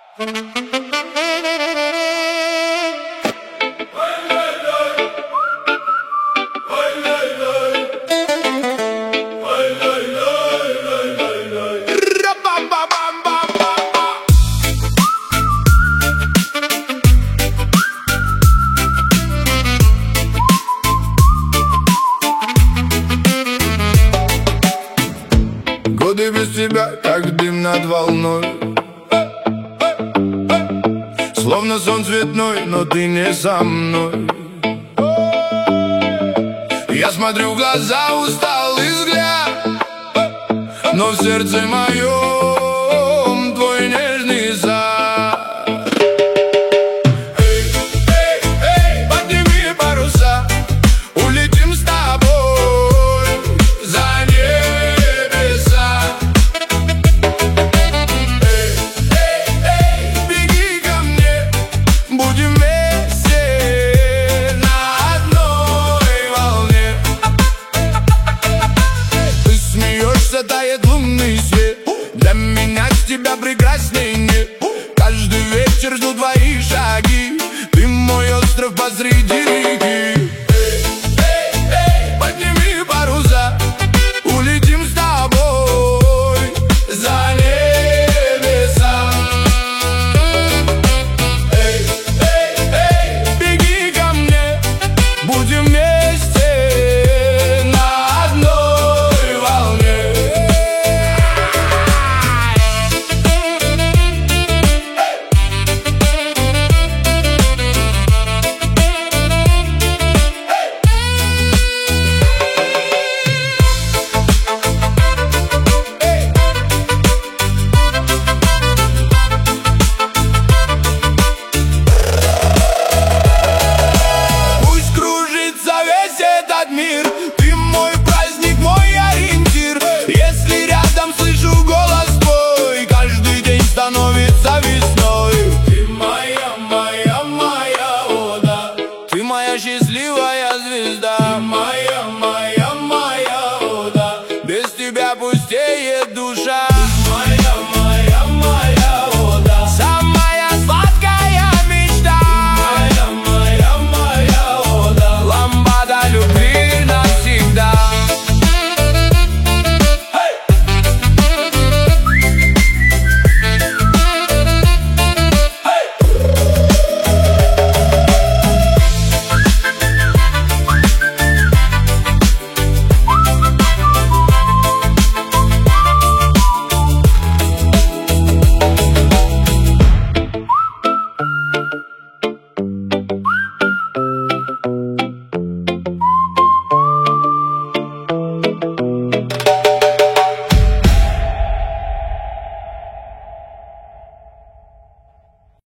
Годы без тебя, как дым над волной, словно сон цветной, но ты не со мной. Я смотрю в глаза, усталый взгляд, но в сердце моем твой нежный сад. Эй, эй, эй, подними паруса, улетим с тобой за небеса. Эй, эй, эй, беги ко мне, будем вместе на одной волне. Ты смеешься, тает лунный свет, для меня с тебя прекрасней нет. Каждый вечер жду твои шаги, ты мой остров посреди реки.